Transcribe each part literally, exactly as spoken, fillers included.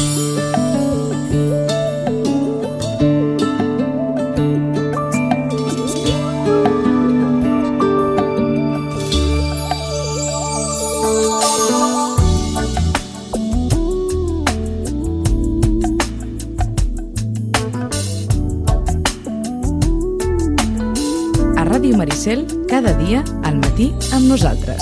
Cada dia al matí amb nosaltres.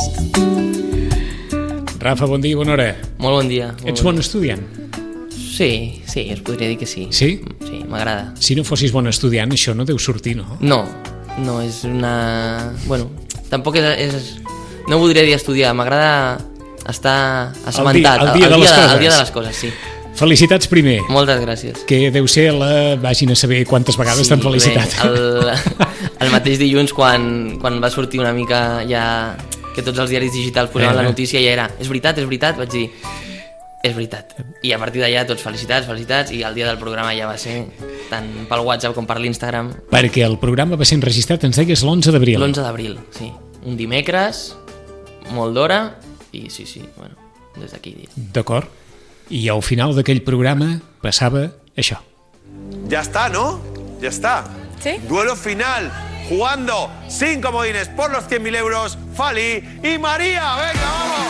Rafa, bon dia i bona hora. Molt bon dia. Molt Ets bon, bon estudiant? Sí, sí, es podria dir que sí. Sí? Sí, m'agrada. Si no fossis bon estudiant, això no deu sortir, no? No, no, és una... Bueno, tampoc és... és... No voldria dir estudiar, m'agrada estar assabentat. El dia, el dia de les coses. El dia de les coses, sí. Felicitats primer. Moltes gràcies. Que deu ser la... Vagin a saber quantes vegades sí, t'han felicitat. Bé, el, el mateix dilluns, quan, quan va sortir una mica ja... que tots els diaris digitals posaven eh, la notícia, ja era, és veritat, és veritat, vaig dir, és veritat. I a partir d'allà tots felicitats, felicitats, i el dia del programa ja va ser tant pel WhatsApp com per l'Instagram. Perquè el programa va ser enregistrat, ens deies, l'onze d'abril. L'onze d'abril, sí. Un dimecres, molt d'hora, i sí, sí, bueno, des d'aquí. D'acord. I al final d'aquell programa passava això. Ja està, ¿no? Ja està. ¿Sí? Duelo final. Jugando sin comodines por los cien mil euros, Fali y María. ¡Venga, vamos!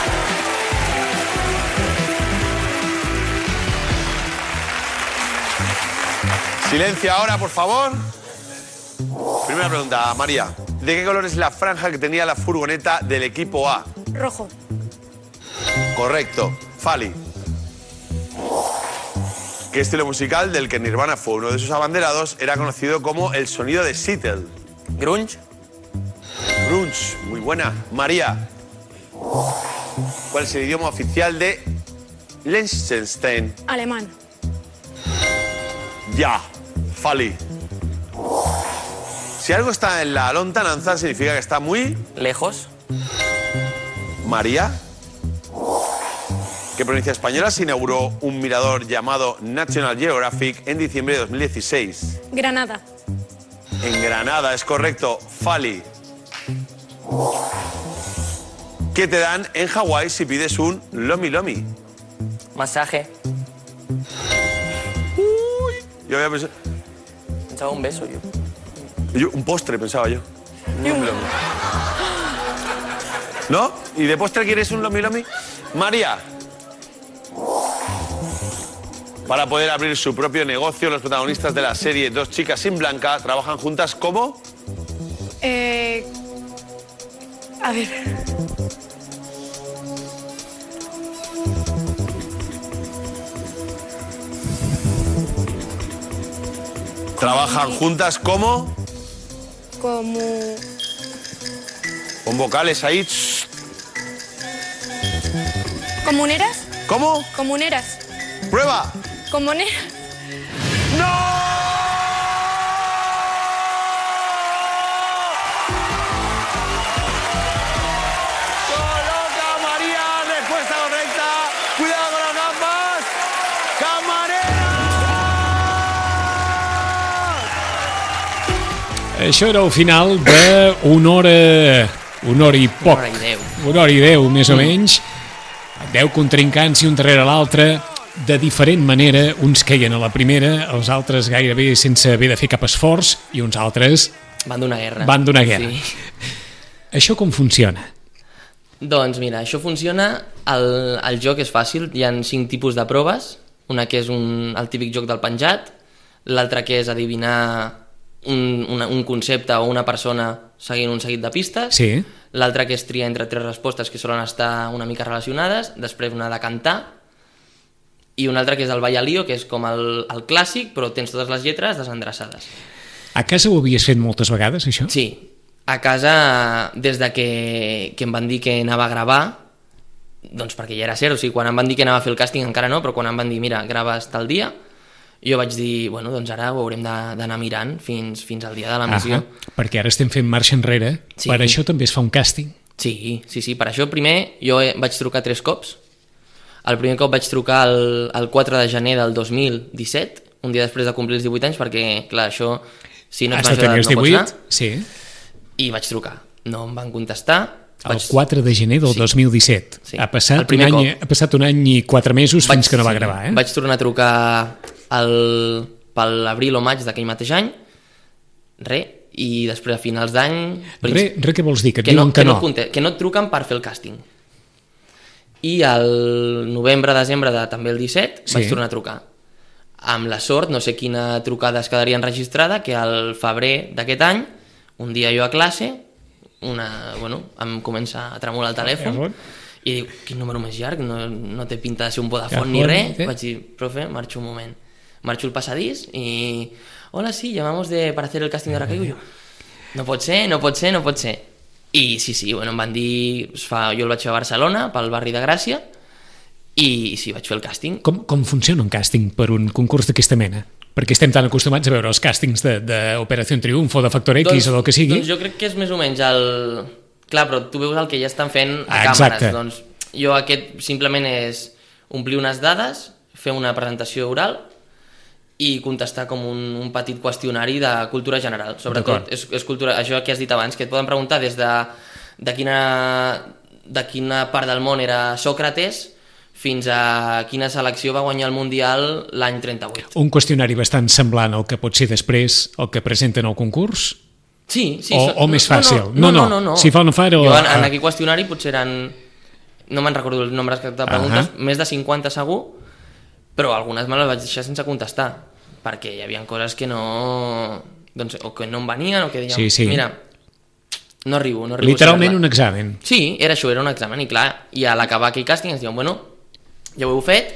Silencio ahora, por favor. Primera pregunta, María. ¿De qué color es la franja que tenía la furgoneta del equipo A? Rojo. Correcto. Fali. ¿Qué estilo musical del que Nirvana fue uno de sus abanderados era conocido como el sonido de Seattle? Grunge. Grunge, muy buena. María, ¿cuál es el idioma oficial de Liechtenstein? Alemán. Ya. Fali. Si algo está en la lontananza, significa que está muy... Lejos. María. ¿Qué provincia española se inauguró un mirador llamado National Geographic en diciembre de dos mil dieciséis? Granada. En Granada, es correcto. Fali. ¿Qué te dan en Hawái si pides un lomi lomi? Masaje. Uy, yo había pensado... Pensaba un beso yo. yo un postre, pensaba yo. Un lomi lomi. ¿No? ¿Y de postre quieres un lomi lomi? María. Para poder abrir su propio negocio, los protagonistas de la serie Dos chicas sin blanca trabajan juntas ¿cómo? Eh... A ver... Trabajan juntas ¿cómo? Como... Con vocales ahí. ¿Comuneras? ¿Cómo? Comuneras. ¡Prueba! Comuneras. ¡No! Coloca a María, respuesta correcta. Cuidado con las gambas. ¡Camarera! Això era el final d'una hora... Una hora i poc. Una hora i deu. Una hora i deu, més o menys. Deu contrincants i un darrere l'altre. De diferent manera, uns queien a la primera, els altres gairebé sense haver de fer cap esforç, i uns altres... Van donar guerra. Van donar guerra. Sí. Això com funciona? Doncs mira, això funciona, el, el joc és fàcil, hi ha cinc tipus de proves, una que és un, el típic joc del penjat, l'altra que és adivinar un, una, un concepte o una persona seguint un seguit de pistes, sí. L'altra que és triar entre tres respostes que solen estar una mica relacionades, després una de cantar, i una altra que és el Balla Lío, que és com el, el clàssic, però tens totes les lletres desendreçades. A casa ho havies fet moltes vegades, això? Sí, a casa, des de que, que em van dir que anava a gravar, doncs perquè ja era cert, o sigui, quan em van dir que anava a fer el càsting encara no, però quan em van dir, mira, graves tal dia, jo vaig dir, bueno, doncs ara ho haurem d'anar mirant fins, fins al dia de l'emissió. Perquè ara estem fent marxa enrere, sí. Per això també es fa un càsting. Sí, sí, sí, per això primer jo vaig trucar tres cops. El primer cop vaig trucar el, el quatre de gener del dos mil disset, un dia després de complir els divuit anys, perquè, clar, això, si no ets major d'edat no pots anar. Sí. I vaig trucar. No em van contestar, el Vaig- quatre de gener del sí. dos mil disset. Sí. Ha, El passat un primer any, cop. ha passat un any i quatre mesos fins que no va sí, gravar, eh? Vaig tornar a trucar el, per l'abril o maig d'aquell mateix any, re, i després a finals d'any... Re, re, què vols dir? Que et que no, diuen que, que no. no? conte- que no et truquen per fer el càsting. I al novembre, desembre de també el disset Sí. vaig tornar a trucar. Amb la sort, no sé quina trucada es quedaria enregistrada, que al febrer d'aquest any, un dia jo a classe, una, bueno, em comença a tremolar el telèfon Error. i dic, quin número més llarg, no, no té pinta de ser un Vodafone Error, ni res. eh? Vaig dir, profe, marxo un moment. Marxo el passadís i... Hola, sí, llamamos de, para hacer el casting de Rakaigo. I jo, no pot ser, no pot ser, no pot ser. I sí, sí, bueno, em van dir... Es fa, jo el vaig fer a Barcelona, pel barri de Gràcia, i sí, vaig fer el càsting. Com, com funciona un càsting per un concurs d'aquesta mena? Perquè estem tan acostumats a veure els càstings d'Operació Triunfo, de Factor X doncs, o del que sigui. Doncs jo crec que és més o menys el... Clar, però tu veus el que ja estan fent a Ah, càmeres. exacte. Doncs jo aquest simplement és omplir unes dades, fer una presentació oral i contestar com un, un petit qüestionari de cultura general. Sobretot, D'acord. és, és cultura, això que has dit abans, que et poden preguntar des de, de, quina, de quina part del món era Sòcrates fins a quina selecció va guanyar el Mundial l'any trenta-vuit. Un qüestionari bastant semblant al que pot ser després el que presenten al concurs? Sí, sí. O- so- o més fàcil? No, No, no, no. no. no. Si fa o no fa, era- Jo en, en ah. aquell qüestionari potser eren... No me'n recordo el nombre exacte de preguntes, Ahà. més de cinquanta segur, però algunes me les vaig deixar sense contestar, perquè hi havia coses que no... Doncs, o que no em venien, o que dèiem... Sí, sí. Mira, no arribo, no arribo. a Literalment saber-la. un examen. Sí, era això, era un examen, i clar, i a l'acabar aquell càsting ens diuen, bueno, ja ho heu fet,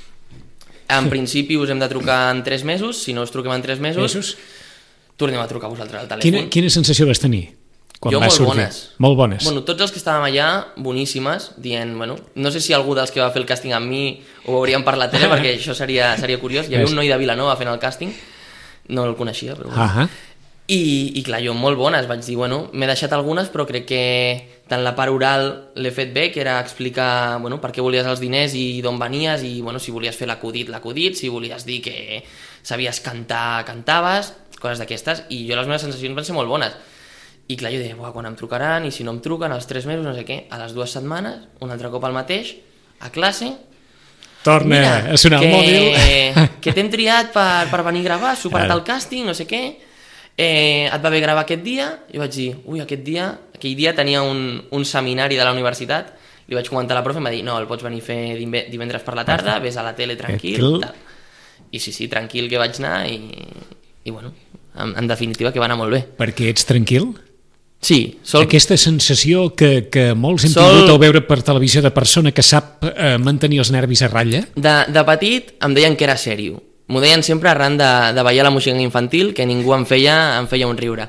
en principi us hem de trucar en tres mesos, si no us truquem en tres mesos, Mesos? tornem a trucar a vosaltres al telèfon. Quina, quina sensació vas tenir quan Jo vas molt sortir? bones. Molt bones. Bueno, tots els que estàvem allà, boníssimes, dient, bueno, no sé si algú dels que va fer el càsting amb mi ho veuríem per la tele, perquè això seria, seria curiós. Hi havia un noi de Vilanova fent el càsting, no el coneixia, però bueno. Ah, I, I clar, jo molt bones, vaig dir, bueno, m'he deixat algunes, però crec que tant la part oral l'he fet bé, que era explicar, bueno, per què volies els diners i d'on venies, i bueno, si volies fer l'acudit, l'acudit, si volies dir que sabies cantar, cantaves, coses d'aquestes, i jo les meves sensacions van ser molt bones. I clar, jo deia, buah, quan em trucaran, i si no em truquen, als tres mesos, no sé què, a les dues setmanes, un altre cop el mateix, a classe, torna mira, a sonar que, el mòbil. que t'hem triat per, per venir a gravar, superat Ara. el càsting, no sé què, eh, et va bé gravar aquest dia? I vaig dir, ui, aquest dia, aquell dia tenia un, un seminari de la universitat, li vaig comentar a la profe i em va dir, no, el pots venir a fer dive- divendres per la tarda, ves a la tele tranquil, Tranquil. tal. I sí, sí, tranquil que vaig anar i, i bueno, en, en definitiva que va anar molt bé. Perquè ets tranquil? Sí, sol... Aquesta sensació que, que molts hem Sol- tingut al veure per televisió de persona que sap eh, mantenir els nervis a ratlla? De, de petit em deien que era sèrio. M'ho deien sempre arran de, de ballar la música infantil, que ningú em feia, em feia un riure.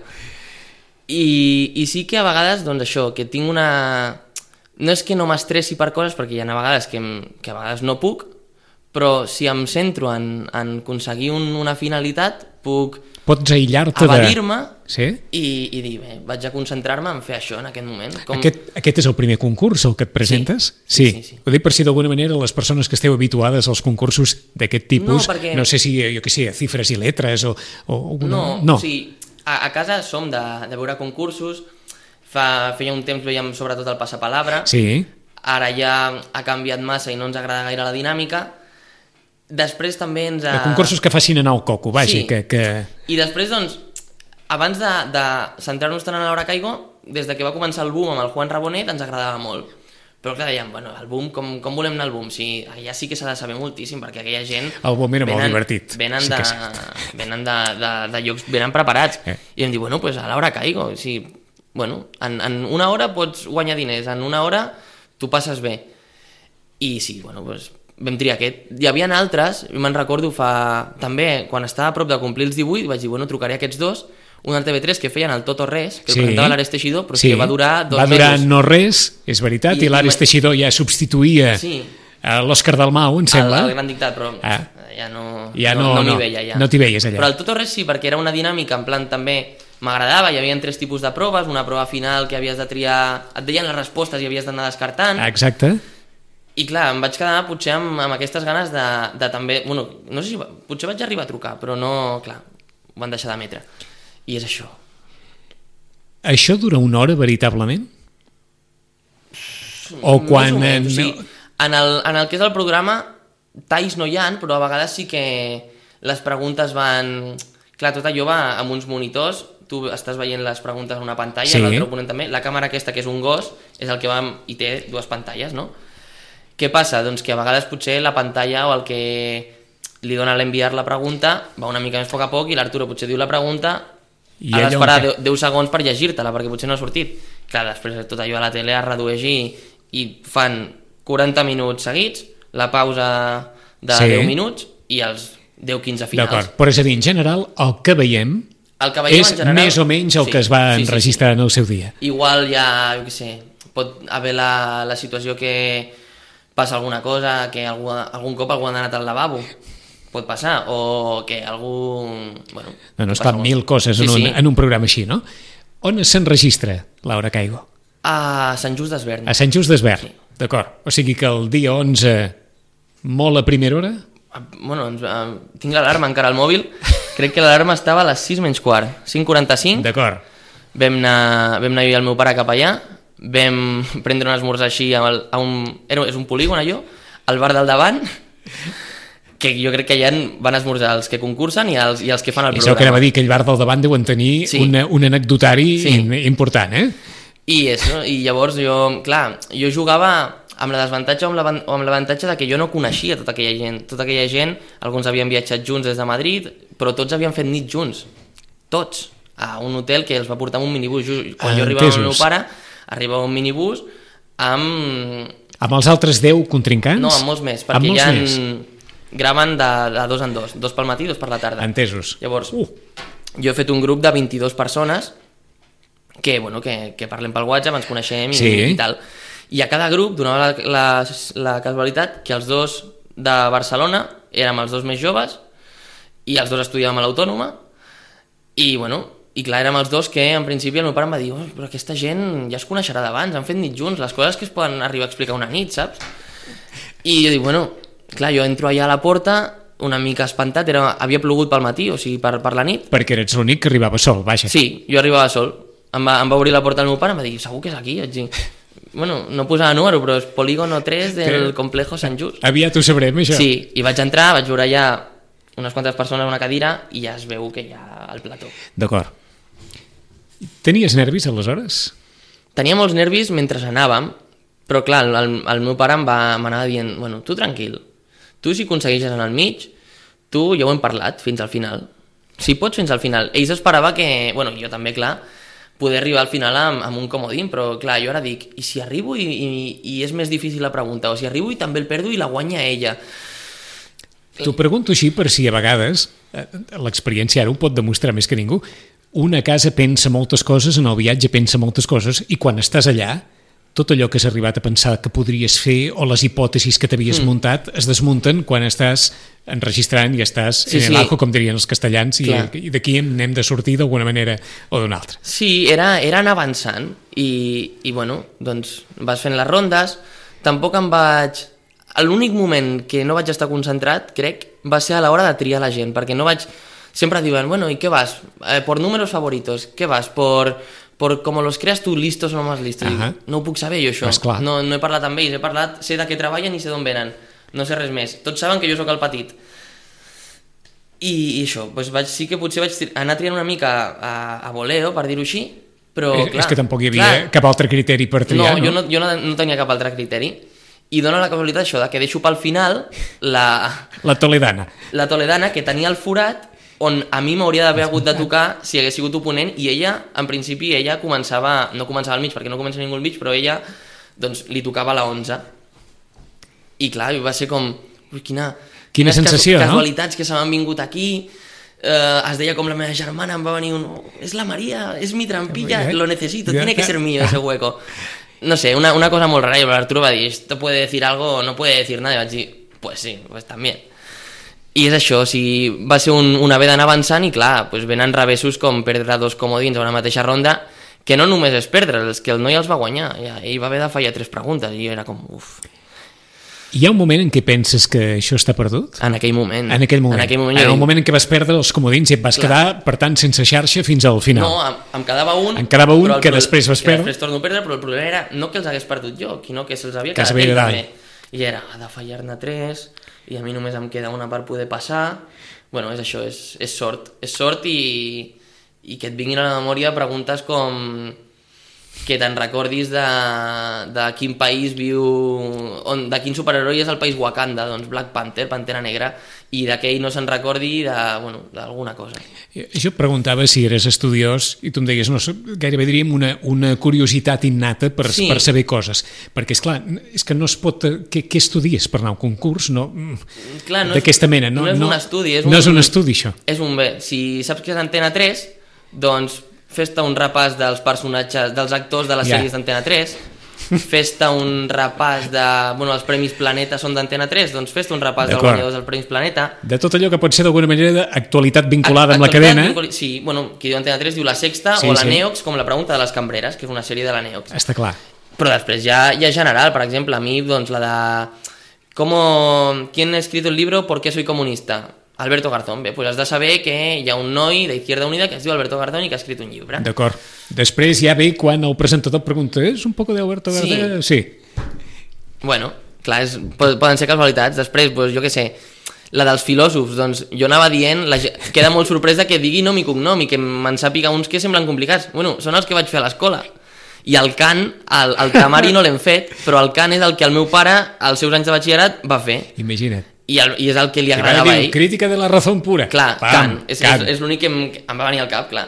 I, I sí que a vegades, doncs això, que tinc una... No és que no m'estressi per coses, perquè hi ha a vegades que, em, que a vegades no puc, però si em centro en, en aconseguir un, una finalitat, puc Pots aïllar-te de... evadir-me Sí? i, i dir, bé, vaig a concentrar-me en fer això en aquest moment. Com... Aquest, aquest és el primer concurs al que et presentes? Sí, sí, sí. Ho dic per si d'alguna manera les persones que esteu habituades als concursos d'aquest tipus, No, perquè- no sé si, jo què sé, cifres i letres o... o una... No, no. o sigui, a, a casa som de, de veure concursos, fa, feia un temps veiem sobretot el passapalabra, Sí, ara ja ha canviat massa i no ens agrada gaire la dinàmica. Després també ens... de concursos que facin anar el coco, vaja, Sí. que, que... I després, doncs, abans de, de centrar-nos tant en Laura Caigo, des de que va començar el boom amb el Juan Rabonet, ens agradava molt. Però clar, dèiem, bueno, el boom, com, com volem anar al boom? Sí, allà sí que s'ha de saber moltíssim, perquè aquella gent... El boom era molt divertit. Venen, Sí de, que és cert. venen de, de, de llocs, venen preparats. Eh. I em diu, bueno, pues a Laura Caigo, sí, bueno, en, en una hora pots guanyar diners, en una hora tu passes bé. I sí, bueno, pues, vam triar aquest. Hi havia altres, me'n recordo fa... També, quan estava a prop de complir els divuit, vaig dir, bueno, trucaré a aquests dos, un al T V tres que feien el Tot o Res, que el presentava l'Ares Teixidor, però sí. que va durar dos va durar mesos. no res, és veritat, i, I- i l'Ares i- Teixidor ja substituïa Sí. a l'Òscar Dalmau, em El, sembla. el gran dictat, però Ah. ja no, Ja no, no- no m'hi no. veia. Ja. No t'hi veies allà. Però el Tot o Res sí, perquè era una dinàmica, en plan també m'agradava, hi havia tres tipus de proves, una prova final que havies de triar, et deien les respostes i havies d'anar descartant, Exacte. i clar, em vaig quedar potser amb, amb aquestes ganes de, de també, bueno, no sé si, va- potser vaig arribar a trucar, però no, clar, ho van deixar d'emetre. I és això. Això dura una hora veritablement? O quan... Més o menys, en... o sigui, en, el, en el que és el programa, talls no hi ha, però a vegades sí que les preguntes van... Clar, tot allò va amb uns monitors, tu estàs veient les preguntes en una pantalla, sí. L'altre oponent també, la càmera aquesta que és un gos és el que va amb, i té dues pantalles, no? Què passa? Doncs que a vegades potser la pantalla o el que li dona a l'enviar la pregunta va una mica més a poc a poc i l'Arturo potser diu la pregunta, I ha d'esperar que... deu segons per llegir-te-la perquè potser no ha sortit. Clar, després tot allò a la tele es redueix i, i fan quaranta minuts seguits, la pausa de sí. deu minuts i els deu quinze finals. D'acord, però és a dir, en general, el que veiem, el que veiem és en general, més o menys el sí, que es va sí, sí, enregistrar sí. en el seu dia. Igual ja, jo què sé, pot haver la, la situació que passa alguna cosa, que algú, algun cop algú ha anat al lavabo, pot passar, o que algú... Bueno, no, no, esclar, mil coses sí, en, un, sí. en un programa així, no? On s'enregistra, Laura Caigo? A Sant Just d'Esvern. A Sant Just d'Esvern, sí. D'acord. O sigui que el dia onze, molt a primera hora? Bueno, doncs, uh, tinc l'alarma encara al mòbil, crec que l'alarma estava a les sis menys quart, cinc quaranta-cinc. D'acord. Vam anar, vam anar jo i el meu pare cap allà, vam prendre un esmorzar així, a un, era, és un polígon allò, al bar del davant, que jo crec que allà van esmorzar els que concursen i els, i els que fan el I programa. això que anava a dir, que el bar del davant deuen tenir sí. una, un anecdotari sí. important, eh? I, és, no? I llavors jo, clar, jo jugava amb la desavantatge o amb l'avantatge de que jo no coneixia tota aquella gent. Tota aquella gent, alguns havien viatjat junts des de Madrid, però tots havien fet nit junts. Tots. A un hotel que els va portar amb un minibús. Quan ah, jo arribava amb el meu pare, arribava un minibús amb... Amb els altres deu contrincants? No, amb molts més, perquè ja en... graven de, de dos en dos. Dos pel matí, dos per la tarda. Entesos. Llavors, uh. jo he fet un grup de vint-i-dues persones que, bueno, que, que parlem pel WhatsApp, ens coneixem i, sí. i tal. I a cada grup donava la, la, la casualitat que els dos de Barcelona érem els dos més joves i els dos estudiàvem a l'Autònoma i, bueno, i clar, érem els dos que en principi el meu pare em va dir oh, però aquesta gent ja es coneixerà d'abans, han fet nit junts, les coses que es poden arribar a explicar una nit, saps? I jo dic, bueno, clar, jo entro allà a la porta una mica espantat, era, havia plogut pel matí, o sigui, per, per la nit. Perquè eres l'únic que arribava sol, vaja. Sí, jo arribava sol. Em va, em va obrir la porta el meu pare i em va dir, segur que és aquí? Vaig dir, bueno, no posava número, però és polígono tres del que... complejo Sant Just. Aviat ho sabrem, això. Sí, i vaig entrar, vaig veure allà unes quantes persones a una cadira i ja es veu que hi ha el plató. D'acord. Tenies nervis, aleshores? Tenia molts nervis mentre anàvem, però clar, el, el meu pare em va m'anava dient, bueno, tu tranquil, tu si aconsegueixes en el mig, tu ja ho hem parlat fins al final. Si pots fins al final. Ells esperava que, bueno, jo també, clar, poder arribar al final amb, amb un comodín, però clar, jo ara dic, i si arribo i, i, i és més difícil la pregunta, o si arribo i també el perdo i la guanya ella? T'ho pregunto així per si a vegades, l'experiència ara ho pot demostrar més que ningú, una casa pensa moltes coses, en el viatge pensa moltes coses, i quan estàs allà, tot allò que has arribat a pensar que podries fer o les hipòtesis que t'havies mm. muntat es desmunten quan estàs enregistrant i estàs sí, en el ajo, sí. com dirien els castellans, i, i d'aquí n'hem de sortir d'alguna manera o d'una altra. Sí, era, era anar avançant i, i bueno, doncs vas fent les rondes, tampoc em vaig... L'únic moment que no vaig estar concentrat, crec, va ser a l'hora de triar la gent, perquè no vaig... Sempre diuen, bueno, ¿y qué vas? Eh, por números favoritos, ¿qué vas? Por... por como los creas tú, listos o no más listos. Uh -huh. No ho puc saber jo, això. No, no he parlat amb ells, he parlat, sé de què treballen i sé d'on venen. No sé res més. Tots saben que jo sóc el petit. I, i això, doncs vaig, sí que potser vaig anar triant una mica a, a voleo, per dir-ho així, però és, clar... És que tampoc hi havia clar, cap altre criteri per triar, no? No, jo, no, jo no, no tenia cap altre criteri. I dona la casualitat això, de que deixo pel final la... La toledana. La toledana, que tenia el forat on a mi m'hauria d'haver hagut de tocar si hagués sigut oponent, i ella, en principi, ella començava, no començava al mig, perquè no comença ningú al mig, però ella, doncs, li tocava a la onze. I clar, va ser com, ui, quina... Quina sensació, cas, casualitats, no? Que se m'han vingut aquí, eh, es deia com la meva germana, em va venir un... Oh, és la Maria, és mi trampilla, lo necesito, tiene que ser mío ese hueco. No sé, una, una cosa molt rara, i l'Arturo va dir, esto puede decir algo o no puede decir nada, i vaig dir, pues sí, pues también. I és això, o sigui, va ser un, una haver d'anar avançant i clar, pues venen revessos com perdre dos comodins a una mateixa ronda, que no només és perdre, és que el noi els va guanyar, ja, ell va haver de fallar tres preguntes i era com, uf. Hi ha un moment en què penses que això està perdut? En aquell moment. En aquell moment. En aquell moment, en el dic, moment en què vas perdre els comodins i et vas Clar. quedar, per tant, sense xarxa fins al final. No, em, em quedava un... En quedava un però el que pro- després vas que perdre. després torno a perdre, però el problema era no que els hagués perdut jo, sinó que se'ls havia Que quedat s'havia ell quedat. també. I era, ha de fallar-ne tres, i a mi només em queda una per poder passar. Bueno, és això, és, és sort. És sort i, i que et vinguin a la memòria preguntes com que te'n recordis de, de quin país viu, on, de quin superheroi és el país Wakanda, doncs Black Panther, Pantera Negra, i d'aquell no se'n recordi de, bueno, d'alguna cosa. Jo et preguntava si eres estudiós i tu em deies, no, gairebé diríem una, una curiositat innata per, Sí. per saber coses, perquè és clar, és que no es pot... Què, què estudies per anar a un concurs? No, Clar, no és- d'aquesta mena, no, no és un estudi, és no un- és un estudi, això. És un bé. Si saps que és Antena tres, doncs fes-te un repàs dels personatges, dels actors de les Ja. sèries d'Antena tres, fes-te un repàs de... Bueno, els Premis Planeta són d'Antena tres, doncs fes-te un repàs dels D'acord. guanyadors dels Premis Planeta. De tot allò que pot ser d'alguna manera d'actualitat vinculada amb la Actualitat cadena, vincul- Sí, bueno, qui diu Antena tres diu La Sexta Sí, o la sí. Neox, com la pregunta de les cambreres, que és una sèrie de la Neox. està clar. Però després ja, ja general, per exemple, a mi, doncs, la de... ¿Cómo, ¿Quién ha escrito el libro ¿Por qué soy comunista? Alberto Garzón. Bé, pues has de saber que hi ha un noi d'Izquierda Unida que es diu Alberto Garzón i que ha escrit un llibre. D'acord. Després ja ve quan el presentador pregunta, és un poc d'Alberto Sí. Garzón? Sí. Bueno, clar, és, po- poden ser casualitats. Després, doncs, jo què sé, la dels filòsofs, doncs jo anava dient, la, ge- queda molt sorprès de que digui nom i cognom i que me'n sàpiga uns que semblen complicats. Bueno, són els que vaig fer a l'escola. I el cant, el, el temari no l'hem fet, però el cant és el que el meu pare, als seus anys de batxillerat, va fer. Imagina't. I, el, i és el que li I va agradava a dir, ell. crítica de la raó pura. Clar, Pam, Kant, és, Kant. és, és l'únic que em, que em va venir al cap, clar.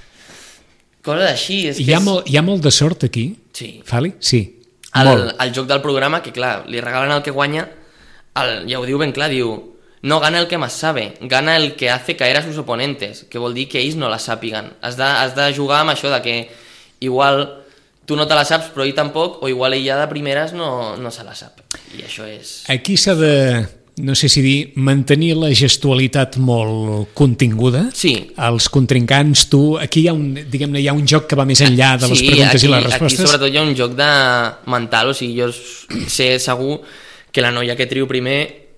Coses així, és Hi que ha, és... molt, hi ha molt de sort aquí? Sí. Fali? Sí. El, Molt. el joc del programa, que clar, li regalen el que guanya, el, ja ho diu ben clar, diu no gana el que más sabe, gana el que hace caer a sus oponentes, que vol dir que ells no la sàpiguen. Has de, has de jugar amb això de que igual tu no te la saps però ell tampoc, o igual ella de primeres no, no se la sap. I això és... Aquí s'ha de, no sé si dir, mantenir la gestualitat molt continguda. Sí. Els contrincants, tu... Aquí hi ha un, diguem-ne, hi ha un joc que va més enllà de les Sí, preguntes aquí, i les aquí respostes. sobretot hi ha un joc de mental, o sigui, jo sé segur que la noia que trio primer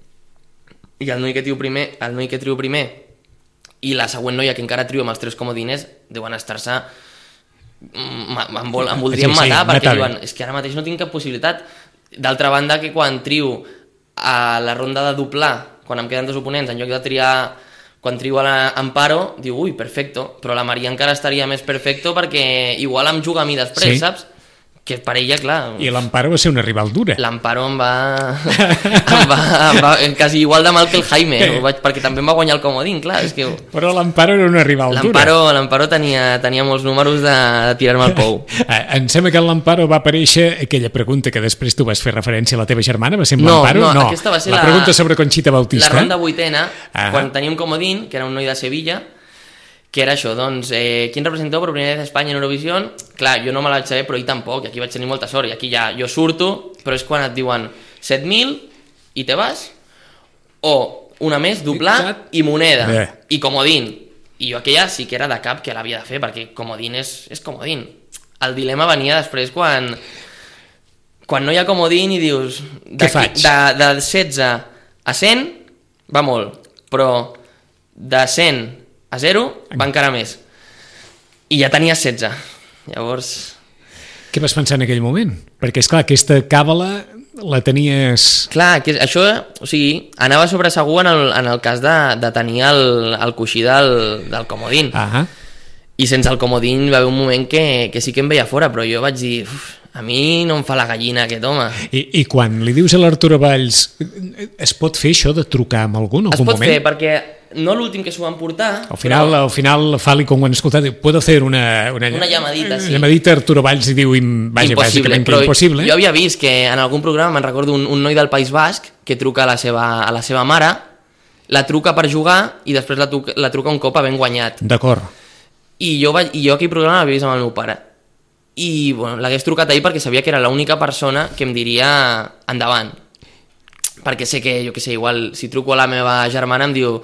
i el noi que trio primer, el noi que trio primer i la següent noia que encara trio amb els tres comodines deuen estar-se em, em, vol, em voldrien Sí, sí, matar perquè matar-me. diuen, és que ara mateix no tinc cap possibilitat. D'altra banda, que quan trio a la ronda de doblar, quan em queden dos oponents, en lloc de triar quan trio a l'Amparo, diu, ui, perfecto, però la Maria encara estaria més perfecto perquè igual em juga a mi després, Sí. saps? Que per ella, clar... I l'Amparo va ser una rival dura. L'Amparo em va... em va, em va... quasi igual de mal que el Jaime, no? Vaig, perquè també em va guanyar el comodín, clar, és que... Però l'Amparo era una rival dura. L'Amparo l'Amparo tenia, tenia molts números de, de tirar-me al pou. Eh, Em sembla que en l'Amparo va aparèixer aquella pregunta que després tu vas fer referència a la teva germana, va ser amb No, l'Amparo? no, aquesta va ser la... la- pregunta sobre Conxita Bautista. La ronda vuitena, Ah. quan tenia un comodín, que era un noi de Sevilla, que era això, doncs, eh, ¿quién representó por primera vez a España en Eurovisión? Clar, jo no me la vaig saber, però ell tampoc, i aquí vaig tenir molta sort, i aquí ja jo surto, però és quan et diuen set mil i te vas, o una més, doblar Exacte. i moneda, Bé. i comodín. I jo aquella sí que era de cap que l'havia de fer, perquè comodín és, és comodín. El dilema venia després quan quan no hi ha comodín i dius... Què faig? De, de setze a cent va molt, però de cent a zero va encara més. I ja tenies setze. Llavors... Què vas pensar en aquell moment? Perquè, és clar, aquesta càbala la tenies... Clar, que això, o sigui, anava sobre segur en el, en el cas de, de tenir el, el coixí del, del comodín. Ah, I sense el comodín va haver un moment que, que sí que em veia fora, però jo vaig dir, uf, a mi no em fa la gallina aquest home. I, I quan li dius a l'Arturo Valls, es pot fer això de trucar amb algú en Es algun pot moment? fer, perquè no l'últim que s'ho van portar... Al final, però- al final Fali, com ho han escoltat, diu, puedo hacer una... Una, Una llamadita, sí. llamadita a Arturo Valls i diu, im- vaja, impossible, bàsicament que però impossible. jo havia vist que en algun programa, me'n recordo un, un noi del País Basc que truca a la seva, a la seva mare, la truca per jugar i després la, truca, la truca un cop havent guanyat. D'acord. I jo, vaig, i jo aquell programa l'havia vist amb el meu pare. I bueno, l'hagués trucat ahir perquè sabia que era l'única persona que em diria endavant. Perquè sé que, jo que sé, igual si truco a la meva germana em diu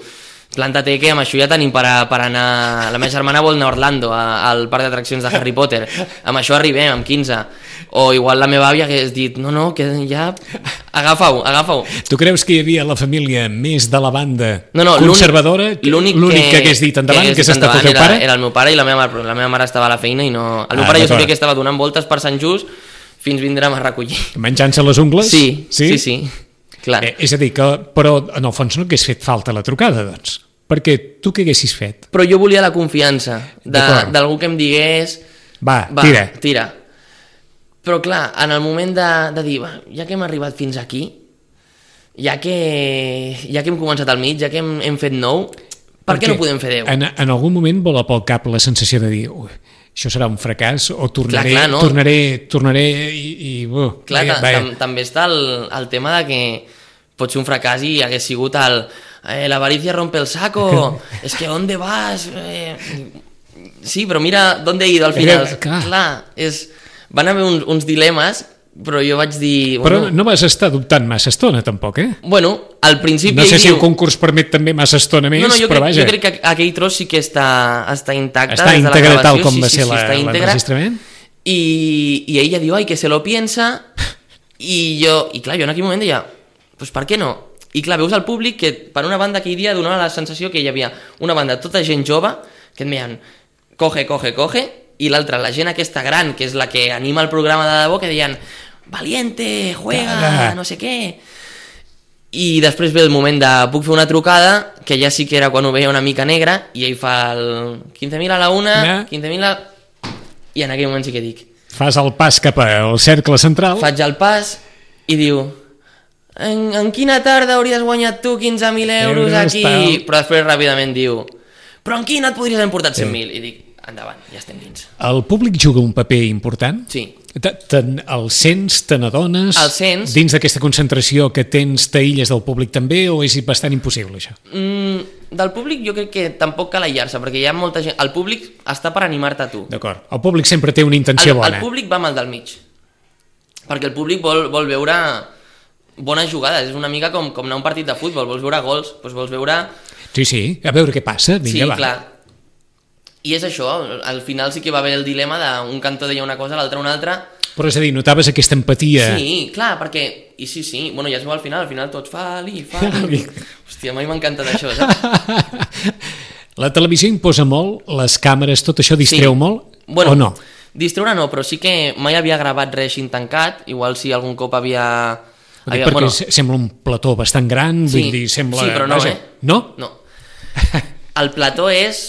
Plántate que amb això ja tenim per, a, per anar... La meva germana vol anar a Orlando, a, al parc d'atraccions de Harry Potter. Amb això arribem, amb quinze. O igual la meva àvia que has dit, no, no, que ja... Agafa-ho, agafa-ho. Tu creus que hi havia la família més de la banda no, no, conservadora? L'únic que, que hagués dit endavant, que, que s'ha estat el teu pare? Era el meu pare i la meva mare, la meva mare estava a la feina i no... El meu ah, pare jo sabia que estava donant voltes per Sant Just fins vindrem a recollir. Menjant-se les ungles? Sí, sí, sí. sí. Clar. Eh, és a dir, que, però en el fons no hagués fet falta la trucada, doncs. Perquè tu què haguessis fet? Però jo volia la confiança d'algú que em digués... Va, va tira. tira. Però clar, en el moment de, de dir, va, ja que hem arribat fins aquí, ja que, ja que hem començat al mig, ja que hem, hem fet nou, per Perquè què no podem fer deu? En, en algun moment vola pel cap la sensació de dir... Ui, això serà un fracàs o tornaré, clar, clar, no? tornaré, tornaré i... i uh, clar, tam, també està el, el tema de que pot ser un fracàs i hagués sigut el eh, la avaricia rompe el saco, es que ¿dónde vas? Eh, sí, però mira ¿dónde he ido al final? Eh, clar. clar, és, van haver uns, uns dilemes, però jo vaig dir... Però bueno, no vas estar dubtant massa estona, tampoc, eh? Bueno, al principi... No sé si diu... el concurs permet també massa estona més, no, no, jo però crec, vaja. Jo crec que aquell tros sí que està, està intacte. Està des de íntegre la tal com sí, va sí, ser sí, la, l'enregistrament? I, I ella diu, ai, que se lo piensa, i jo, i clar, jo en aquell moment deia, pues per què no? I clar, veus el públic que per una banda aquell dia donava la sensació que hi havia una banda tota gent jove que et deien coge, coge, coge, i l'altra, la gent aquesta gran, que és la que anima el programa de debò, que deien valiente, juega, Caga. no sé què. I després ve el moment de puc fer una trucada, que ja sí que era quan ho veia una mica negra, i ell fa el quinze mil a la una, ja. quinze mil a... I en aquell moment sí que dic... Fas el pas cap al cercle central. Faig el pas i diu... En, en quina tarda hauries guanyat tu quinze mil euros, euros aquí? Tal. Però després ràpidament diu... Però en quina et podries haver emportat cent mil? I dic, endavant, ja estem dins. El públic juga un paper important? Sí. Ten, el sents, te n'adones? El sents. Dins d'aquesta concentració que tens, t'aïlles del públic també, o és bastant impossible això? Mm, del públic jo crec que tampoc cal aïllar-se, perquè hi ha molta gent... El públic està per animar-te a tu. D'acord. El públic sempre té una intenció el, bona. El públic va amb el del mig. Perquè el públic vol, vol veure bones jugades. És una mica com, com anar a un partit de futbol. Vols veure gols, doncs vols veure... Sí, sí, a veure què passa. Vinga, sí, va. clar. I és això, al final sí que va haver el dilema d'un cantó deia una cosa, l'altre una altra. Però és a dir, notaves aquesta empatia. Sí, clar, perquè... I sí, sí, bueno, ja es veu al final, al final tots fa-li, fa-li... Hòstia, a mi m'ha encantat això, saps? La televisió imposa molt, les càmeres, tot això distreu sí. molt, bueno, o no? Distreure no, però sí que mai havia gravat res així tancat, igual si algun cop havia... havia perquè bueno, sembla un plató bastant gran, sí, vull dir, sembla... Sí, però no, vaja, eh? No? No. El plató és...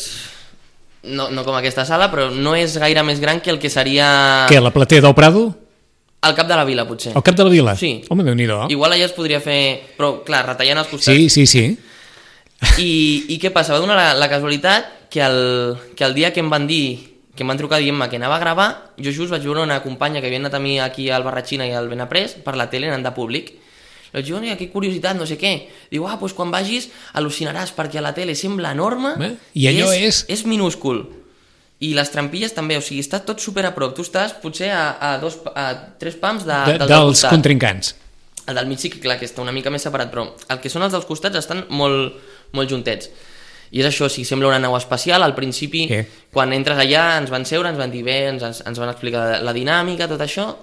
No, no com aquesta sala, però no és gaire més gran que el que seria... Què, la platea del Prado? Al cap de la vila, potser. Al cap de la vila? Sí. Home, Déu-n'hi-do. Igual allà es podria fer... Però, clar, retallant els costats. Sí, sí, sí. I, i què passa? Va donar la, la casualitat que el, que el dia que em van dir, que em van trucar dient-me que anava a gravar, jo just vaig veure una companya que havia anat a mi aquí al Barratxina i al Benaprés per la tele anant de públic. I vaig dir, oh, que curiositat, no sé què. Diu, ah, doncs quan vagis al·lucinaràs perquè a la tele sembla enorme eh? I allò és, és... és minúscul. I les trampilles també, o sigui, està tot super a prop. Tu estàs potser a, a, dos, a tres pams de, de, del dels contrincants. El del mig sí que, clar, que està una mica més separat, però el que són els dels costats estan molt, molt juntets. I és això, o sigui, sembla una nau espacial. Al principi, què? Quan entres allà, ens van seure, ens van dir bé, ens, ens van explicar la dinàmica, tot això.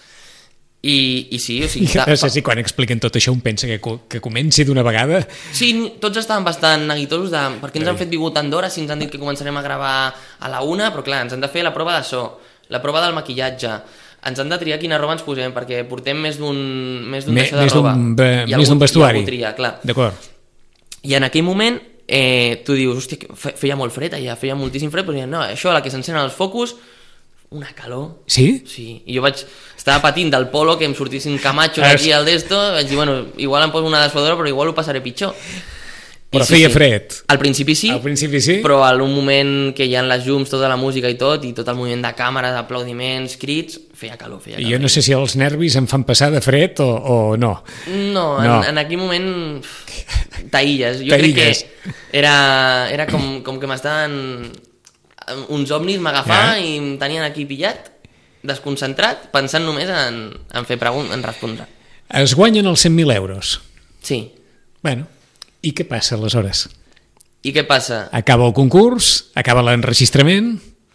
I, i sí, o sigui... No sé si quan expliquen tot això un pensa que, que comenci d'una vegada. Sí, tots estaven bastant neguitosos de per què ens han fet vigut tant d'hora si ens han dit que començarem a gravar a la una, però clar, ens han de fer la prova de so, la prova del maquillatge, ens han de triar quina roba ens posem, perquè portem més d'un més d'un d'això de roba. I més d'un vestuari. Triar, clar. D'acord. I en aquell moment eh, tu dius, hòstia, feia molt fred allà, feia moltíssim fred, però no, això, a la que s'encenen els focus, una calor. Sí? Sí, i jo vaig... Estava patint del polo, que em sortissin camachos aquí al desto, vaig dir, bueno, igual em poso una dessuadora, però igual ho passaré pitjor. Però sí, feia sí. fred. Al principi sí, Al principi sí, però en un moment que hi ha les llums, tota la música i tot, i tot el moviment de càmeres, aplaudiments, crits, feia calor, feia calor. Jo no sé si els nervis em fan passar de fred o, o no. No, no. En, en aquell moment t'aïlles. Jo crec que era, era com, com que m'estaven... Uns ovnis m'agafar ja. I em tenien aquí pillat, desconcentrat, pensant només en, en fer preguntes, en respondre. Es guanyen els cent mil euros. Sí. Bueno, i què passa aleshores? I què passa? Acaba el concurs, acaba l'enregistrament...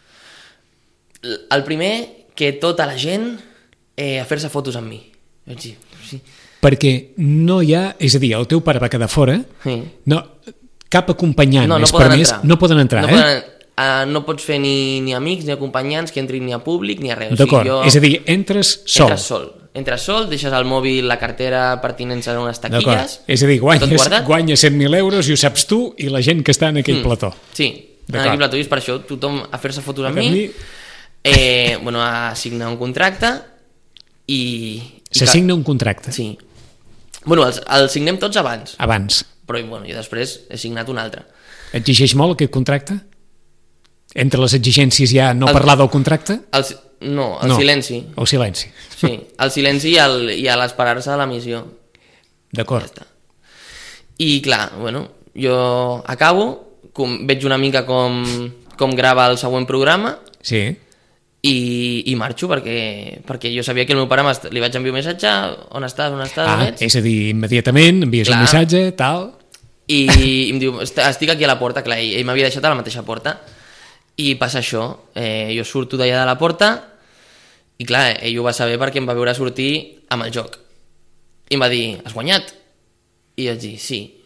El primer, que tota la gent eh, a fer-se fotos amb mi. Vaig dir, sí. Perquè no hi ha... És a dir, el teu pare va quedar fora, Sí. no, cap acompanyant No, no més poden permès, entrar. no poden entrar, no eh? Poden, uh, no pots fer ni, ni amics, ni acompanyants, que entrin ni a públic, ni a res. D'acord, o sigui, jo... és a dir, entres sol. Entres sol. Entres sol, deixes el mòbil, la cartera pertinent a unes D'acord, taquilles... és a dir, tot guanyes, guardat. guanyes cent mil euros i ho saps tu i la gent que està en aquell Mm. plató. Sí, en D'acord. aquell plató, i és per això, tothom a fer-se fotos amb Amb mi, mi- eh, bueno, a signar un contracte i... i Se que- signa un contracte, Sí. Bueno, el, el signem tots abans, abans. però bueno, jo després he signat un altre. Exigeix molt aquest contracte? Entre les exigències hi ha no El- parlar del contracte? El, si- no, el No. silenci. O silenci. Sí, el silenci i el- i a l'esperar-se a l'emissió. D'acord. Ja està. I clar, bueno, jo acabo, com, veig una mica com, com grava el següent programa Sí. i, i marxo perquè, perquè jo sabia que el meu pare m'est- li vaig enviar un missatge, on estàs, on estàs, on Ah, ets? és a dir, immediatament envies Clar. un missatge, tal... I, i em diu, "Est- estic aquí a la porta", clar, i ell m'havia deixat a la mateixa porta. I passa això, eh, jo surto d'allà de la porta i clar, ell ho va saber perquè em va veure sortir amb el joc. I em va dir, "Has guanyat?" I vaig dir, "Sí."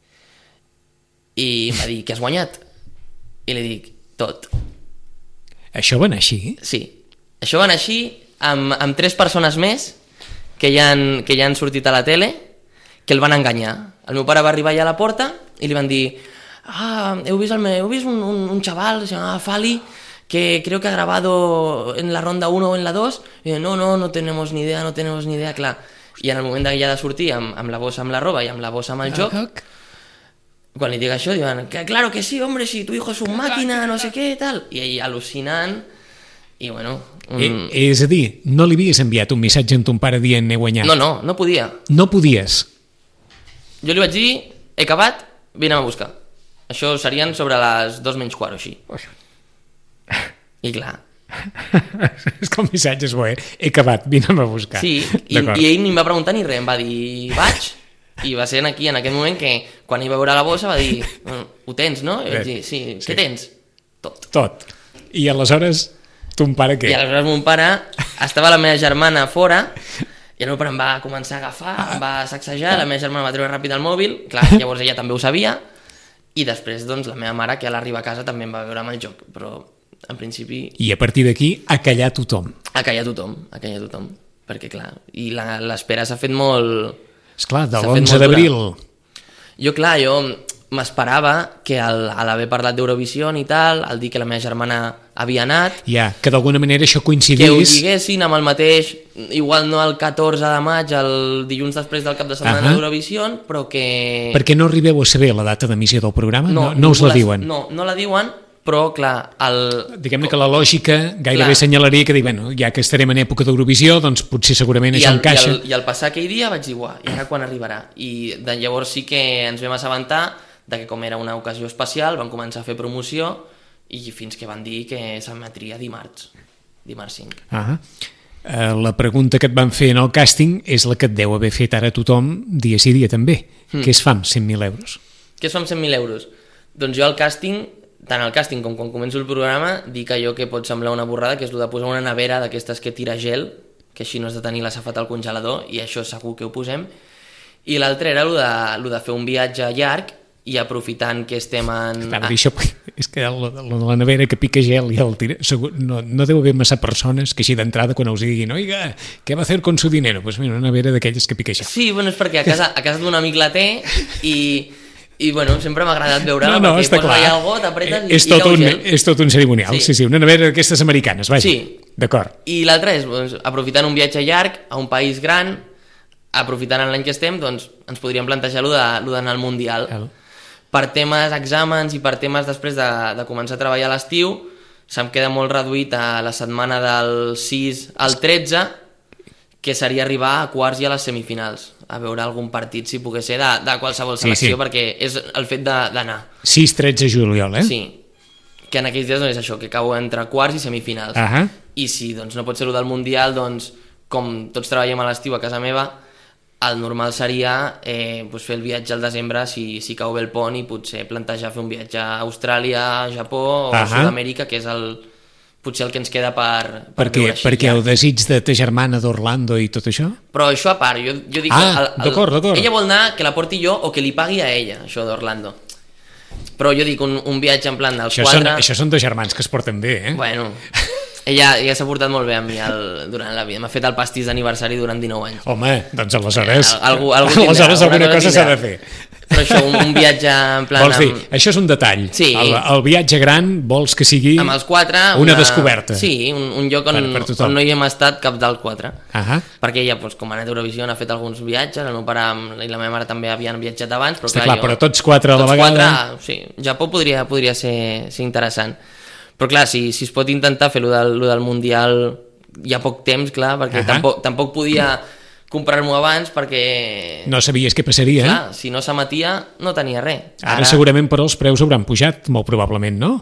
I em va dir, "Què has guanyat?" I li dic, "Tot." Això va anar així? Sí. Això va anar així amb, amb tres persones més que ja, han, que ja han sortit a la tele, que el van enganyar. El meu pare va arribar allà a la porta i li van dir, ah, heu vist, el meu, heu vist un, un, un xaval que se llama Fali que creo que ha grabado en la ronda uno o en la dos? I dic, no, no, no tenemos ni idea, no tenemos ni idea, clar. I en el moment de, ja de sortir amb, amb la bossa amb la roba i amb la bossa amb el joc, quan li dic això, diuen, que claro que sí, hombre, si tu hijo es un màquina, no sé què, tal. I ell al·lucinant, i bueno... Un... Eh, és a dir, no li havies enviat un missatge a ton pare dient he guanyat? No, no, no podia. No podies? Jo li vaig dir, he acabat, vine a buscar. Això serien sobre les dos menys quart o així. I clar... És que el missatge és bo, eh? He acabat, vine'm a buscar. Sí, i, D'acord. i ell ni em va preguntar ni res, em va dir, vaig, i va ser aquí, en aquest moment, que quan hi va veure la bossa va dir, "Bueno, ho tens, no?" I vaig dir, sí, Sí. què tens? Tot. Tot. I aleshores, ton pare què? I aleshores mon pare, estava la meva germana fora, i el meu pare em va començar a agafar, em va sacsejar, la meva germana va treure ràpid el mòbil, clar, llavors ella també ho sabia, i després, doncs, la meva mare, que a l'arribar a casa també em va veure amb el joc, però en principi I a partir d'aquí, a callar tothom. a callar tothom, a callar tothom, perquè clar, i la- l'espera s'ha fet molt... Esclar, de S'ha fet l'onze molt d'abril. Jo, clar, jo m'esperava que al, a l'haver parlat d'Eurovisió i tal, al dir que la meva germana havia anat, Ja, que d'alguna manera això que ho coincidís... diguessin amb el mateix, igual no el catorze de maig, el dilluns després del cap de setmana Ahà. d'Eurovisió, però que... Perquè no arribeu a saber la data d'emissió del programa? No, no, ningú us la les- diuen? No, no la diuen, però clar, el... Diguem-ne que la lògica gairebé Clar. senyalaria que dir, bueno, ja que estarem en època d'Eurovisió, doncs potser segurament I això el, encaixa. i, el, I el passar aquell dia vaig dir, uah, i ara quan arribarà? I de llavors sí que ens vam assabentar de que com era una ocasió especial van començar a fer promoció i fins que van dir que s'emetria dimarts, dimarts cinc. Ah, eh, la pregunta que et van fer en el càsting és la que et deu haver fet ara tothom dia sí dia també. Mm. Què es fa amb cent mil euros? Què es fa amb cent mil euros? Doncs jo al càsting, tant al càsting com quan començo el programa, dic allò que pot semblar una borrada, que és el de posar una nevera d'aquestes que tira gel, que així no has de tenir la safata al congelador, i això segur que ho posem. I l'altre era el de, lo de fer un viatge llarg i aprofitant que estem en... Estava a dir això, és que la, la, la nevera que pica gel i el tira, segur, no, no deu haver massa persones que així d'entrada quan us diguin oiga, què va a fer con su dinero? Pues mira, una nevera d'aquelles que pica gel. Sí, bueno, és perquè a casa, a casa d'un amic la té i, i bueno, sempre m'ha agradat veure-la, No, no, perquè està posa clar. allà algú, t'apretes i, és, i tot cau un, gel. és tot un cerimonial, sí, Sí. sí, sí una nevera d'aquestes americanes, vaja. Sí. D'acord. I l'altre és, doncs, aprofitant un viatge llarg a un país gran, aprofitant l'any que estem, doncs ens podríem plantejar lo de- lo d'anar al Mundial. Cal. Per temes exàmens i per temes després de, de començar a treballar a l'estiu, se'm queda molt reduït a la setmana del sis al tretze, que seria arribar a quarts i a les semifinals, a veure algun partit, si pogués ser, de, de qualsevol Sí, selecció, sí. perquè és el fet de- d'anar. sis tretze juliol, eh? Sí, que en aquells dies doncs, és això, que cau entre quarts i semifinals. Ahà. I si doncs, no pot ser-ho del Mundial, doncs, com tots treballem a l'estiu a casa meva, el normal seria eh, pues fer el viatge al desembre si, si cau bé el pont i potser plantejar fer un viatge a Austràlia, Japó o uh-huh. Sud-amèrica, que és el, potser el que ens queda per, per perquè, viure així. Perquè ja. el desig de ta germana d'Orlando i tot això? Però això a part, jo, jo dic... Ah, el, el, d'acord, d'acord. Ella vol anar que la porti jo o que li pagui a ella, això d'Orlando. Però jo dic un, un viatge en plan dels això quatre... Són, això són dos germans que es porten bé, eh? Bueno, ella, ella s'ha portat molt bé amb mi el, durant la vida. M'ha fet el pastís d'aniversari durant dinou anys. Home, doncs aleshores... Eh, algú, algú tindrà, aleshores alguna cosa s'ha de fer. Però això, un, un viatge en plan... Vols dir, amb... això és un detall. Sí. El, el viatge gran vols que sigui amb els quatre... una, una descoberta. Sí, un, un lloc on, per, per on no hi hem estat cap dels quatre. Uh-huh. Perquè ella, doncs, com ha anat a Eurovisió, ha fet alguns viatges, el meu pare i la meva mare també havien viatjat abans, però Està clar, clar, jo... però tots quatre a la tots vegada... Quatre, sí, Japó podria, podria ser, ser interessant. Però clar, si, si es pot intentar fer lo del, lo del Mundial hi ha poc temps, clar, perquè uh-huh. tampoc, tampoc podia comprar-m'ho abans perquè... No sabies què passaria, clar, eh? si no s'emetia no tenia res. Ara, Ara segurament però els preus hauran pujat, molt probablement, no?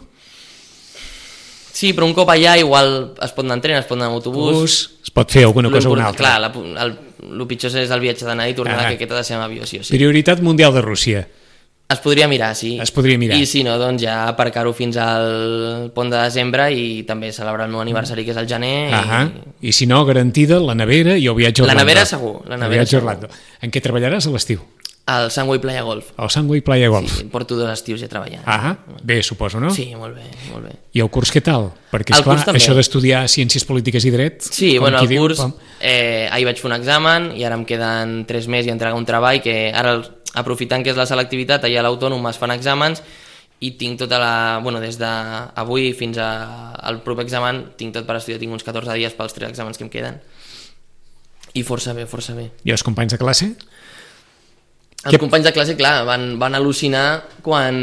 Sí, però un cop allà igual es pot anar en tren, es pot anar en autobús... Bus, es pot fer alguna cosa o una altra. Clar, la, el, el pitjor és el viatge d'anar i tornar, ah. que aquest ha de ser amb avió, sí o sí. Prioritat mundial de Rússia. Es podria mirar, sí. Es podria mirar. I si no, doncs ja aparcar-ho fins al pont de desembre i també celebrar el meu aniversari, que és el gener. Ah i... I si no, garantida la nevera i el viatge a Orlando. La nevera segur. La nevera viatge a segur. Orlando. En què treballaràs a l'estiu? Al Sunway Playa Golf. Al Sunway Playa Golf. Sí, porto dos estius ja treballant. Ah, bé, suposo, no? Sí, molt bé, molt bé. I el curs què tal? Perquè, esclar, això d'estudiar Ciències Polítiques i Dret... Sí, bueno, el diu, curs... com... Eh, ahir vaig fer un examen i ara em queden tres mesos i entregar un treball que ara, aprofitant que és la selectivitat, allà a l'Autònom es fan exàmens i tinc tota la... Bueno, des d'avui fins a, al proper examen tinc tot per estudiar, tinc uns catorze dies pels tres exàmens que em queden. I força bé, força bé. I els companys de classe? Els que... companys de classe, clar, van, van al·lucinar quan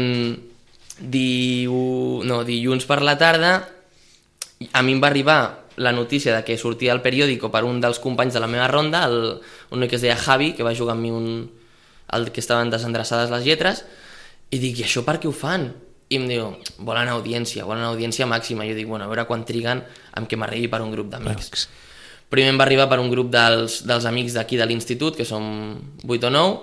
diu... no, dilluns per la tarda a mi em va arribar la notícia de que sortia al periòdico per un dels companys de la meva ronda, el, un noi que es deia Javi, que va jugar amb mi un, el que estaven desendreçades les lletres, i dic, i això per què ho fan? I em diu, volen audiència, volen audiència màxima. I jo dic, bueno, a veure quan triguen amb què m'arribi per un grup d'amics. Primer em va arribar per un grup dels, dels amics d'aquí de l'institut, que som vuit o nou,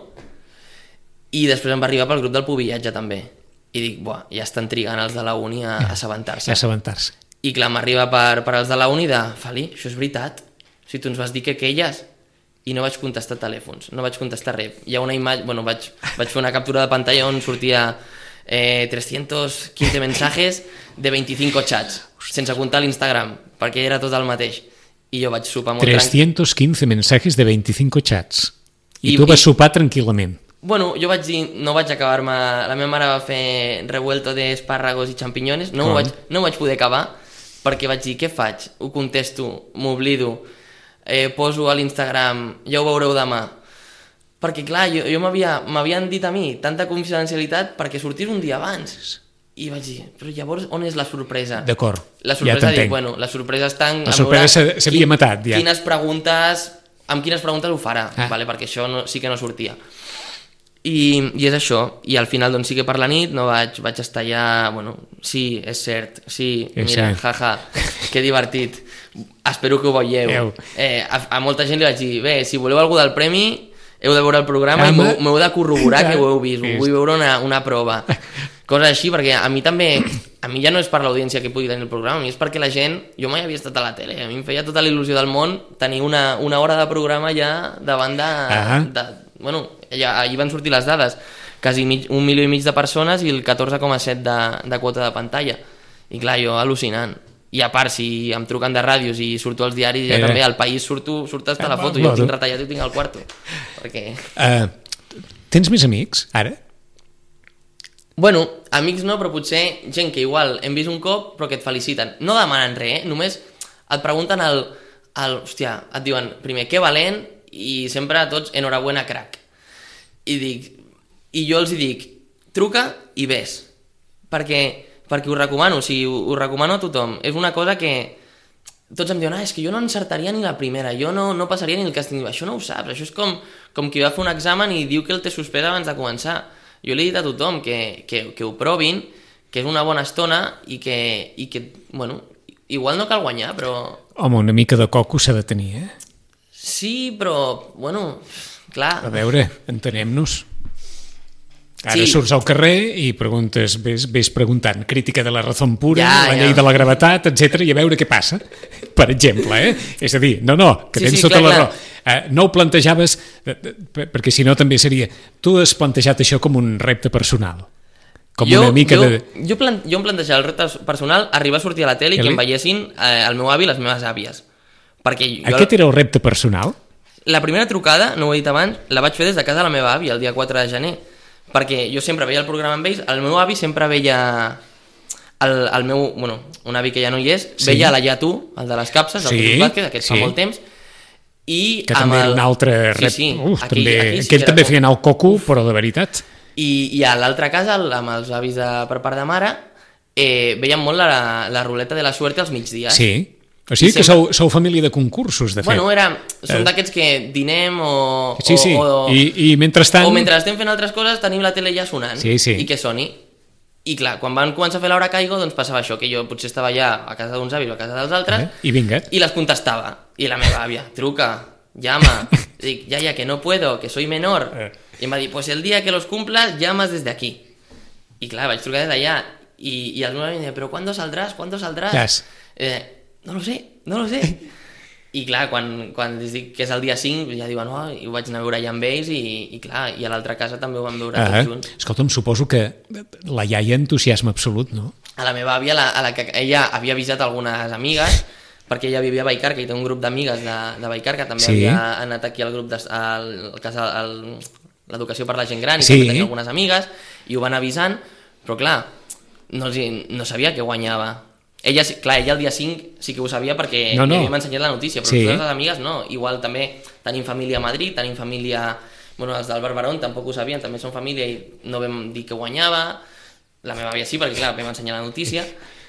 i després em va arribar pel grup del Pubillatge també. I dic, buah, ja estan trigant els de la uni a, a assabentar-se. A assabentar-se. I clar, m'arriba per, per als de la uni de, Fali, això és veritat, si tu ens vas dir que aquelles... I no vaig contestar telèfons, no vaig contestar res. Hi ha una imatge, bueno, vaig, vaig fer una captura de pantalla on sortia eh, trescientos quinze mensajes de veinticinco chats, sense comptar l'Instagram, perquè era tot el mateix. I jo vaig sopar molt tranquil. trescientos quince mensajes de veinticinco chats. I, I tu vas i, sopar tranquil·lament. Bueno, jo vaig dir, no vaig acabar-me... La meva mare va fer revuelto d'espàrragos i champiñones, no ho, vaig, no ho vaig poder acabar, perquè vaig dir, què faig? Ho contesto, m'oblido, eh, poso a l'Instagram, ja ho veureu demà. Perquè clar, jo, jo m'havien dit a mi tanta confidencialitat perquè sortís un dia abans. I vaig dir, però llavors on és la sorpresa? D'acord, la sorpresa, ja dic, bueno, la sorpresa està en... La sorpresa s'havia matat, ja. Quines preguntes, amb quines preguntes ho farà, ah. vale, perquè això no, sí que no sortia. I, i és això, i al final doncs sí que per la nit no vaig, vaig estar ja, bueno, sí, és cert, sí, és mira, cert. jaja, que divertit, espero que ho veieu. Eh, a, a molta gent li vaig dir, bé, si voleu algú del premi, heu de veure el programa ah, i m'heu de corroborar que ho heu vist, ho vull veure una, una prova. Coses així, perquè a mi també, a mi ja no és per l'audiència que pugui tenir el programa, a mi és perquè la gent, jo mai havia estat a la tele, a mi em feia tota la il·lusió del món tenir una, una hora de programa ja davant de... Ah. de bueno, ja, ahir van sortir les dades, quasi mig, un milió i mig de persones i el catorze coma set de, de quota de pantalla. I clar, jo al·lucinant. I a part, si em truquen de ràdios i surto als diaris, ja eh. també al País surto, surto hasta la foto, jo tinc retallat i ho tinc al quarto. Perquè... Uh, tens més amics, ara? Bueno, amics no, però potser gent que igual hem vist un cop però que et feliciten. No demanen res, eh? Només et pregunten el, el... Hòstia, et diuen primer, que valent, i sempre a tots, enhorabuena, crack. I dic... I jo els hi dic, truca i ves. Perquè, perquè ho recomano, o sigui, ho, ho recomano a tothom. És una cosa que tots em diuen, ah, és que jo no encertaria ni la primera, jo no, no passaria ni el càsting. Això no ho saps, això és com, com qui va fer un examen i diu que el té suspès abans de començar. Jo li he dit a tothom que, que, que ho provin, que és una bona estona i que, i que, bueno, igual no cal guanyar, però... Home, una mica de coco s'ha de tenir, eh? Sí, però, bueno, Clar. A veure, entenem-nos. Ara Sí. surts al carrer i preguntes, ves, ves preguntant crítica de la raó pura, Ja, la ja. llei de la gravetat, etcètera, i a veure què passa, per exemple, eh? És a dir, no, no, que Sí, tens sí, tota clar, la clar. raó. Eh, no ho plantejaves, eh, eh, perquè si no també seria... Tu has plantejat això com un repte personal, com jo, una mica jo, de... Jo, plan, jo em plantejava el repte personal arribar a sortir a la tele i que Eli? em veiessin eh, el meu avi i les meves àvies. Perquè jo, Aquest era el repte personal? la primera trucada, no ho he dit abans, la vaig fer des de casa de la meva àvia el dia quatre de gener, perquè jo sempre veia el programa amb ells, el meu avi sempre veia el, el meu, bueno, un avi que ja no hi és, Sí. veia la Yatú, el de les capses, el Sí, Jesús Vázquez, aquest sí. fa molt temps, i Que amb també era el... un altre repte. Sí, sí, Uf, aquell, també, aquell sí aquell que era també com- feia anar el coco, però de veritat. I, i a l'altra casa, el- amb els avis de, per part de mare, eh, veiem molt la, la ruleta de la suerte als migdies. Sí. O sigui I que sempre- sou, sou família de concursos, de fet. Bueno, era, som Eh. d'aquests que dinem o... Sí, sí, o, o, I, i mentrestant... o mentre estem fent altres coses tenim la tele ja sonant Sí, sí. i que soni. I clar, quan van començar a fer l'hora caigo, doncs passava això, que jo potser estava ja a casa d'uns avis o a casa dels altres, Eh? I vinga. i les contestava. I la meva àvia, truca, llama. Dic, ya, ya, que no puedo, que soy menor. Eh. I em va dir, pues el día que los cumplas, llamas desde aquí. I clar, vaig trucar des d'allà. I, i els meus avis em deien, però ¿cuándo saldrás? ¿Cuándo saldrás? Yes. Eh, no lo sé, no lo sé. I clar, quan, quan els dic que és el dia cinc, ja diuen, oh, i ho vaig anar a veure allà amb ells, i, i clar, i a l'altra casa també ho vam veure Ah, tots junts. escolta'm, suposo que la iaia entusiasme absolut, no? A la meva àvia, la, a la que ella havia avisat algunes amigues, perquè ella vivia a Vallcarca i té un grup d'amigues de, de Vallcarca, també Sí. havia anat aquí al grup de, al, al, casa- al, l'educació per la gent gran, i Sí. també tenia algunes amigues, i ho van avisant, però clar, no, els, hi- no sabia que guanyava. Ella, sí- clar, ella el dia cinc sí que ho sabia perquè No, no. li havíem ensenyat la notícia, però Sí. totes les amigues no. Igual també tenim família a Madrid, tenim família... Bueno, els del Barberón tampoc ho sabien, també són família i no vam dir que guanyava. La meva àvia sí, perquè clar, vam ensenyar la notícia.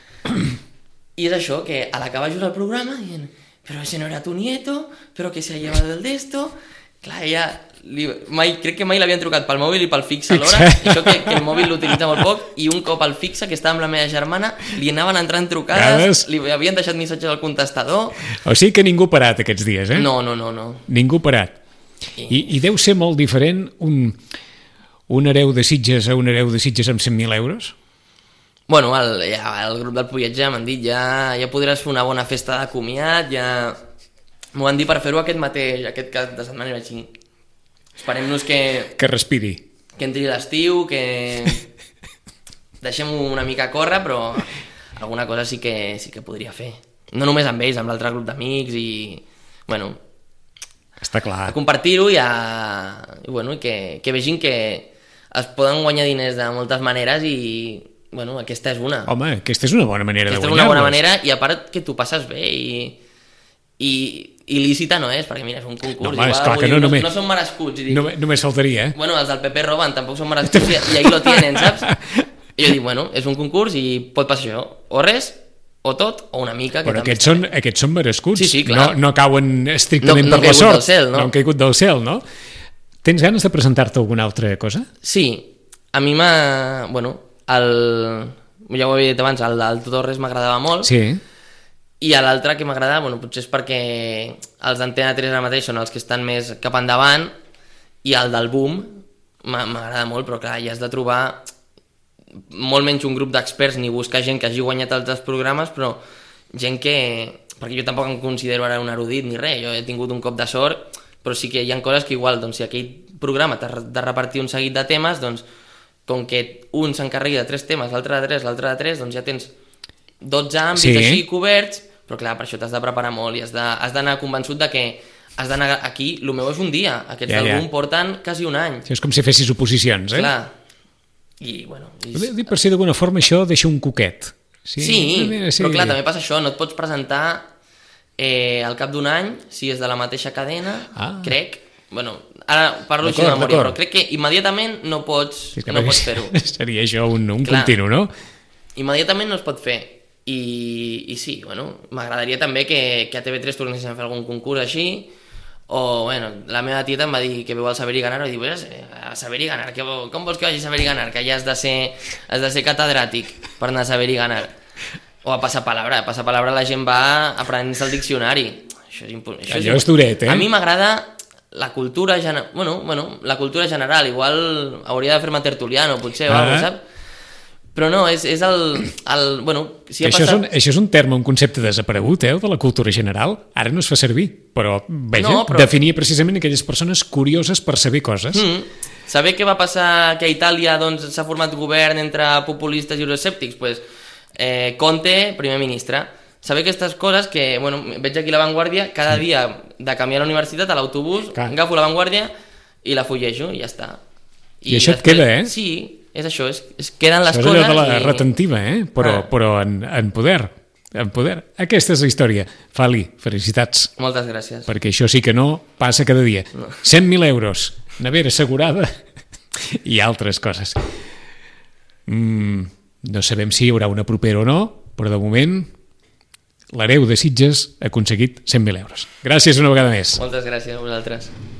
I és això, que a l'acabar just el programa dient, però ese no era tu nieto, però que se ha llevado el d'esto... Clar, ella... Li, mai, crec que mai l'havien trucat pel mòbil i pel fixe alhora, i això que, que el mòbil l'utilitza molt poc, i un cop al fixe, que estava amb la meva germana, li anaven entrant trucades, Trucades. li havien deixat missatges al contestador... O sigui que ningú parat aquests dies, eh? No, no, no, no. Ningú parat. I, i deu ser molt diferent un, un hereu de Sitges a un hereu de Sitges amb cent mil euros? Bueno, el, ja, el grup del Pollet ja m'han dit, ja, ja podràs fer una bona festa de comiat, ja... M'ho van dir per fer-ho aquest mateix, aquest cap de setmana, i vaig dir... Esperem-nos que, Que respiri. que entri l'estiu, que deixem-ho una mica córrer, però alguna cosa sí que, sí que podria fer. No només amb ells, amb l'altre grup d'amics i... Bueno, Està clar. a compartir-ho i, a, i, bueno, i que, que vegin que es poden guanyar diners de moltes maneres i, bueno, aquesta és una. Home, aquesta és una bona manera Aquesta de és una bona guanyar-los. manera i a part que tu passes bé i, i il·lícita no és, perquè mira, és un concurs. No, home, igual, esclar vull que dir, no, no, només- no són merescuts. I dic, Només, només faltaria, eh? bueno, els del P P roben, tampoc són merescuts i, i ahí lo tienen, saps? I jo dic, bueno, és un concurs i pot passar això, o res, o tot, o una mica. Que Però també aquests està són, bé. aquests són merescuts. Sí, sí, clar. No, no cauen estrictament No- no per la han caigut sort. del cel, no? No han caigut del cel, no? Tens ganes de presentar-te alguna altra cosa? Sí, a mi m'ha... Bueno, el... ja ho havia dit abans, el del Torres m'agradava molt. Sí. I a l'altre que m'agrada, bueno, potser és perquè els d'Antena tres ara mateix són els que estan més cap endavant i el del Boom m'a- m'agrada molt, però clar, ja has de trobar molt menys un grup d'experts ni buscar gent que hagi guanyat altres programes, però gent que... perquè jo tampoc em considero ara un erudit ni res, jo he tingut un cop de sort, però sí que hi ha coses que igual, doncs si aquell programa t'ha de repartir un seguit de temes, doncs com que un s'encarregui de tres temes, l'altre de tres, l'altre de tres, doncs ja tens dotze àmbits Sí. així coberts, però clar, per això t'has de preparar molt i has de- has d'anar convençut de que has d'anar aquí, el meu és un dia, aquests Ja, del ja. Boom porten quasi un any. Sí, és com si fessis oposicions, eh? Clar. I, bueno... I... He dit, per si d'alguna forma això deixa un coquet. Sí, sí, però clar, també passa això, no et pots presentar eh, al cap d'un any, si és de la mateixa cadena, Ah. crec, bueno, ara parlo així de D'acord, memòria, d'acord. però crec que immediatament no pots, Sí, que no pots fer-ho. Seria això un, un Clar. continu, no? Immediatament no es pot fer. I, i sí, bueno, m'agradaria també que, que a T V tres tornessin a fer algun concurs així, o, bueno, la meva tieta em va dir que veu al Saber i Ganar, i diu, pues, a Saber i Ganar, que, vo- com vols que vagi a Saber i Ganar? Que ja has de ser, has de ser catedràtic per anar a Saber i Ganar. O a passar palabra, a passar palabra la gent va aprenent-se el diccionari. Això és, impo- això Allò és duret, eh? A mi m'agrada la cultura general, bueno, bueno, la cultura general, igual hauria de fer-me tertuliano, potser, o Ah. alguna cosa, saps? Però no, és, és el, el... Bueno, si ha això, és passat... un, això és un terme, un concepte desaparegut, eh, de la cultura general. Ara no es fa servir, però, veja, No, però- definia precisament aquelles persones curioses per saber coses. Mm. Saber què va passar que a Itàlia doncs, s'ha format govern entre populistes i euroscèptics? Pues, eh, Conte, primer ministre. Saber aquestes coses que, bueno, veig aquí La Vanguardia, cada sí. dia de camí a la universitat, a l'autobús, Clar. agafo La Vanguardia i la fullejo i ja està. I això et queda, eh? Sí, és això, és, és, queden les Això és coses... allò de la i... retentiva, eh? Però, Ah. però en, en poder. En poder. Aquesta és la història. Fali, felicitats. Moltes gràcies. Perquè això sí que no passa cada dia. No. cent mil euros, nevera assegurada i altres coses. Mm, no sabem si hi haurà una propera o no, però de moment l'hereu de Sitges ha aconseguit cent mil euros. Gràcies una vegada més. Moltes gràcies a vosaltres.